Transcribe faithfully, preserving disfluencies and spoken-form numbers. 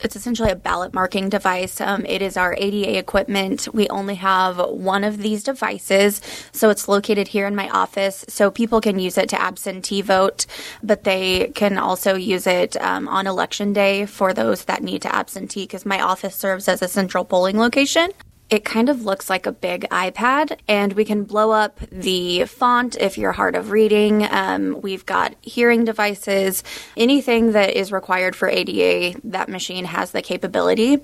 It's essentially a ballot marking device. Um, it is our A D A equipment. We only have one of these devices, so it's located here in my office. So people can use it to absentee vote, but they can also use it um, on election day for those that need to absentee, because my office serves as a central polling location. It kind of looks like a big iPad, and we can blow up the font if you're hard of reading. Um, we've got hearing devices. Anything that is required for A D A, that machine has the capability.